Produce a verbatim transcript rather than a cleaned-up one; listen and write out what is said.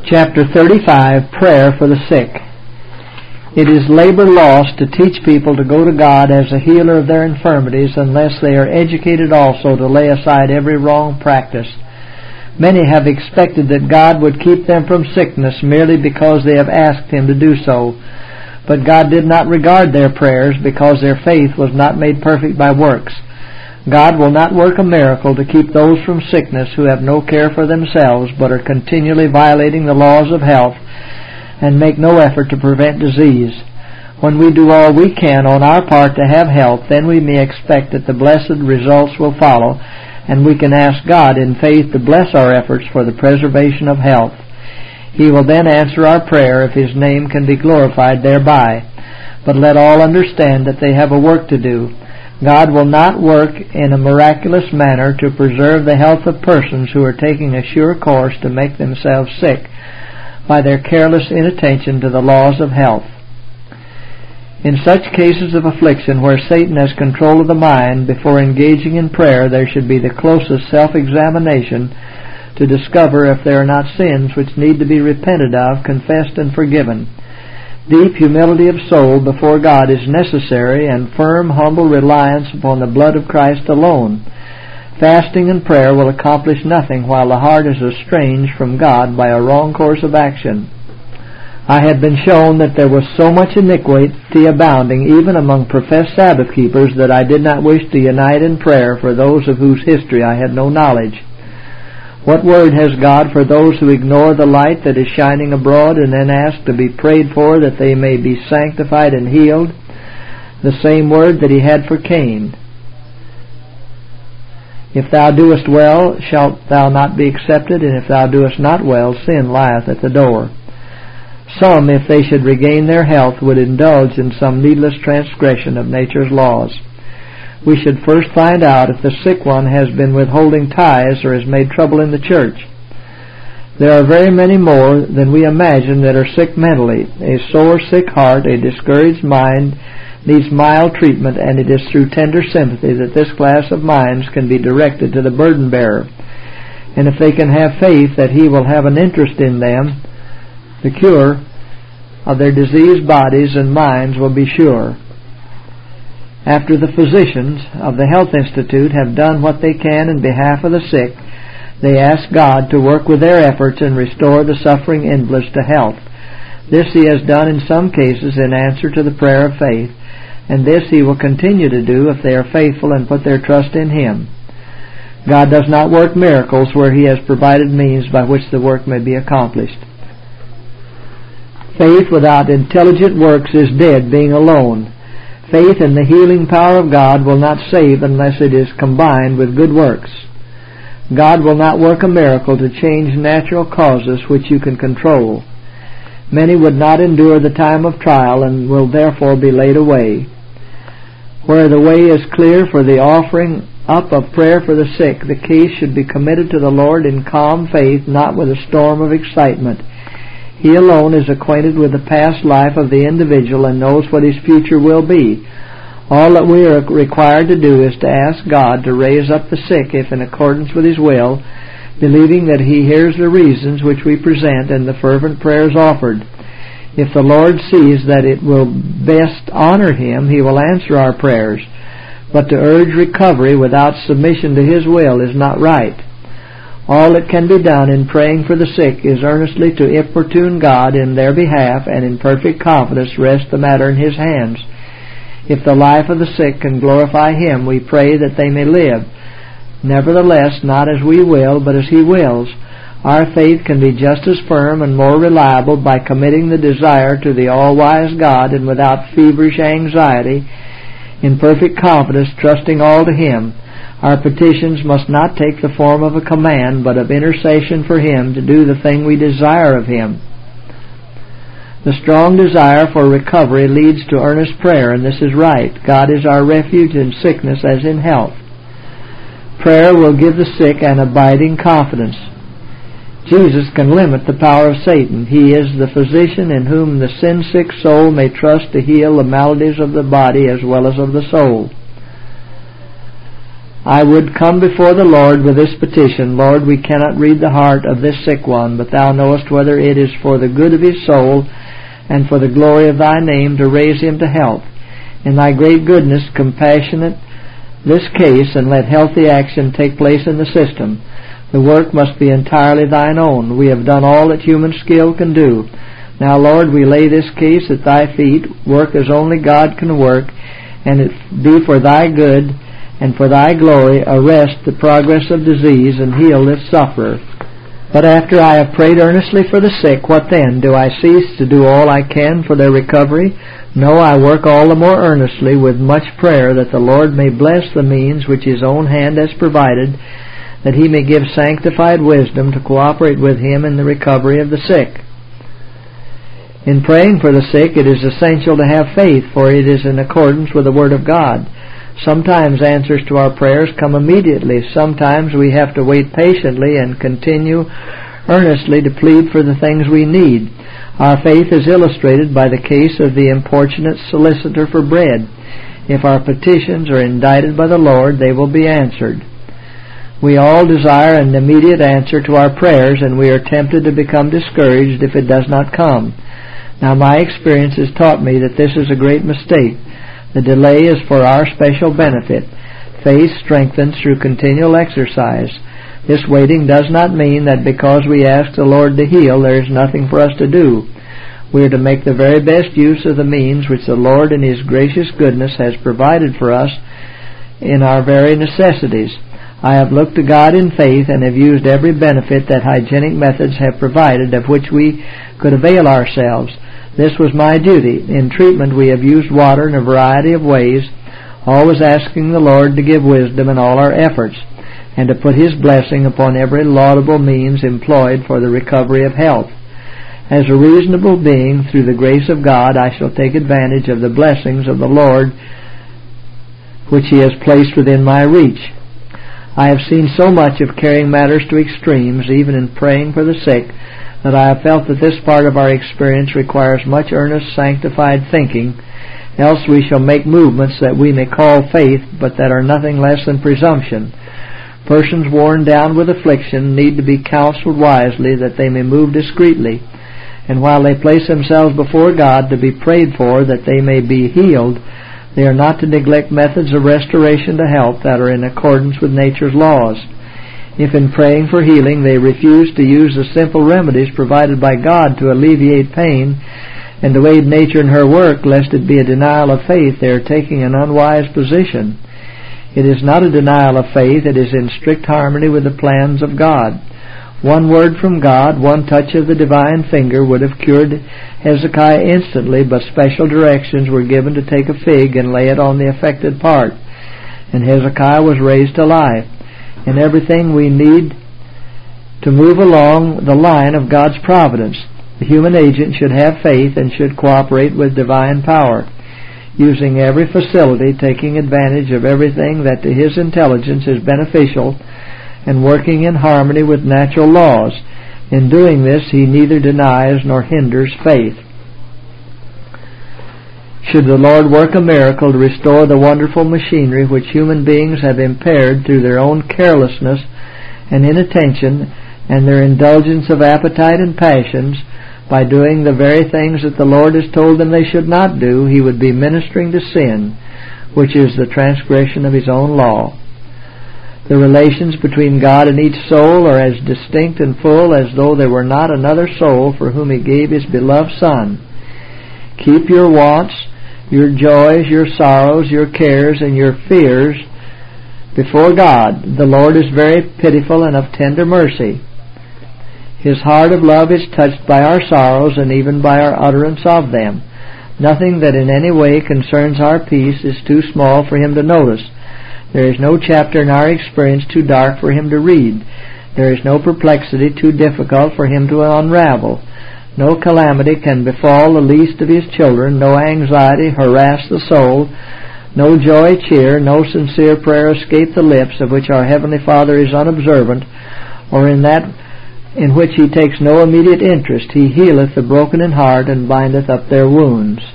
Chapter thirty-five, Prayer for the Sick. It is labor lost to teach people to go to God as a healer of their infirmities unless they are educated also to lay aside every wrong practice. Many have expected that God would keep them from sickness merely because they have asked Him to do so. But God did not regard their prayers because their faith was not made perfect by works. God will not work a miracle to keep those from sickness who have no care for themselves but are continually violating the laws of health and make no effort to prevent disease. When we do all we can on our part to have health, then we may expect that the blessed results will follow, and we can ask God in faith to bless our efforts for the preservation of health. He will then answer our prayer if His name can be glorified thereby. But let all understand that they have a work to do. God will not work in a miraculous manner to preserve the health of persons who are taking a sure course to make themselves sick by their careless inattention to the laws of health. In such cases of affliction where Satan has control of the mind, before engaging in prayer there should be the closest self-examination to discover if there are not sins which need to be repented of, confessed, and forgiven. Deep humility of soul before God is necessary, and firm, humble reliance upon the blood of Christ alone. Fasting and prayer will accomplish nothing while the heart is estranged from God by a wrong course of action. I had been shown that there was so much iniquity abounding even among professed Sabbath keepers that I did not wish to unite in prayer for those of whose history I had no knowledge. What word has God for those who ignore the light that is shining abroad and then ask to be prayed for that they may be sanctified and healed? The same word that He had for Cain. If thou doest well, shalt thou not be accepted, and if thou doest not well, sin lieth at the door. Some, if they should regain their health, would indulge in some needless transgression of nature's laws. We should first find out if the sick one has been withholding tithes or has made trouble in the church. There are very many more than we imagine that are sick mentally. A sore, sick heart, a discouraged mind needs mild treatment, and it is through tender sympathy that this class of minds can be directed to the burden bearer. And if they can have faith that He will have an interest in them, the cure of their diseased bodies and minds will be sure. After the physicians of the Health Institute have done what they can in behalf of the sick, they ask God to work with their efforts and restore the suffering invalids to health. This He has done in some cases in answer to the prayer of faith, and this He will continue to do if they are faithful and put their trust in Him. God does not work miracles where He has provided means by which the work may be accomplished. Faith without intelligent works is dead, being alone. Faith in the healing power of God will not save unless it is combined with good works. God will not work a miracle to change natural causes which you can control. Many would not endure the time of trial and will therefore be laid away. Where the way is clear for the offering up of prayer for the sick, the case should be committed to the Lord in calm faith, not with a storm of excitement. He alone is acquainted with the past life of the individual and knows what his future will be. All that we are required to do is to ask God to raise up the sick if in accordance with His will, believing that He hears the reasons which we present and the fervent prayers offered. If the Lord sees that it will best honor Him, He will answer our prayers. But to urge recovery without submission to His will is not right. All that can be done in praying for the sick is earnestly to importune God in their behalf, and in perfect confidence rest the matter in His hands. If the life of the sick can glorify Him, we pray that they may live. Nevertheless, not as we will, but as He wills. Our faith can be just as firm and more reliable by committing the desire to the all-wise God, and without feverish anxiety, in perfect confidence trusting all to Him. Our petitions must not take the form of a command, but of intercession for Him to do the thing we desire of Him. The strong desire for recovery leads to earnest prayer, and this is right. God is our refuge in sickness as in health. Prayer will give the sick an abiding confidence. Jesus can limit the power of Satan. He is the physician in whom the sin-sick soul may trust to heal the maladies of the body as well as of the soul. I would come before the Lord with this petition. Lord, we cannot read the heart of this sick one, but Thou knowest whether it is for the good of his soul and for the glory of Thy name to raise him to health. In Thy great goodness, compassionate this case, and let healthy action take place in the system. The work must be entirely Thine own. We have done all that human skill can do. Now, Lord, we lay this case at Thy feet. Work as only God can work, and it be for Thy good and for Thy glory. Arrest the progress of disease and heal this sufferer. But after I have prayed earnestly for the sick, what then? Do I cease to do all I can for their recovery? No, I work all the more earnestly with much prayer that the Lord may bless the means which His own hand has provided, that He may give sanctified wisdom to cooperate with Him in the recovery of the sick. In praying for the sick, it is essential to have faith, for it is in accordance with the Word of God. Sometimes answers to our prayers come immediately. Sometimes we have to wait patiently and continue earnestly to plead for the things we need. Our faith is illustrated by the case of the importunate solicitor for bread. If our petitions are indited by the Lord, they will be answered. We all desire an immediate answer to our prayers, and we are tempted to become discouraged if it does not come. Now, my experience has taught me that this is a great mistake. The delay is for our special benefit. Faith strengthens through continual exercise. This waiting does not mean that because we ask the Lord to heal, there is nothing for us to do. We are to make the very best use of the means which the Lord in His gracious goodness has provided for us in our very necessities. I have looked to God in faith and have used every benefit that hygienic methods have provided, of which we could avail ourselves. This was my duty. In treatment we have used water in a variety of ways, always asking the Lord to give wisdom in all our efforts, and to put His blessing upon every laudable means employed for the recovery of health. As a reasonable being, through the grace of God, I shall take advantage of the blessings of the Lord which He has placed within my reach. I have seen so much of carrying matters to extremes, even in praying for the sick, that I have felt that this part of our experience requires much earnest, sanctified thinking, else we shall make movements that we may call faith, but that are nothing less than presumption. Persons worn down with affliction need to be counseled wisely that they may move discreetly, and while they place themselves before God to be prayed for that they may be healed, they are not to neglect methods of restoration to health that are in accordance with nature's laws. If in praying for healing they refuse to use the simple remedies provided by God to alleviate pain and to aid nature in her work, lest it be a denial of faith, they are taking an unwise position. It is not a denial of faith, it is in strict harmony with the plans of God. One word from God, one touch of the divine finger would have cured Hezekiah instantly, but special directions were given to take a fig and lay it on the affected part, and Hezekiah was raised to life. In everything we need to move along the line of God's providence. The human agent should have faith and should cooperate with divine power, using every facility, taking advantage of everything that to his intelligence is beneficial, and working in harmony with natural laws. In doing this, he neither denies nor hinders faith. Should the Lord work a miracle to restore the wonderful machinery which human beings have impaired through their own carelessness and inattention and their indulgence of appetite and passions, by doing the very things that the Lord has told them they should not do, He would be ministering to sin, which is the transgression of His own law. The relations between God and each soul are as distinct and full as though there were not another soul for whom He gave His beloved Son. Keep your wants, your joys, your sorrows, your cares, and your fears before God. The Lord is very pitiful and of tender mercy. His heart of love is touched by our sorrows and even by our utterance of them. Nothing that in any way concerns our peace is too small for Him to notice. There is no chapter in our experience too dark for Him to read. There is no perplexity too difficult for Him to unravel. No calamity can befall the least of His children, no anxiety harass the soul, no joy cheer, no sincere prayer escape the lips of which our Heavenly Father is unobservant, or in that in which He takes no immediate interest. He healeth the broken in heart and bindeth up their wounds.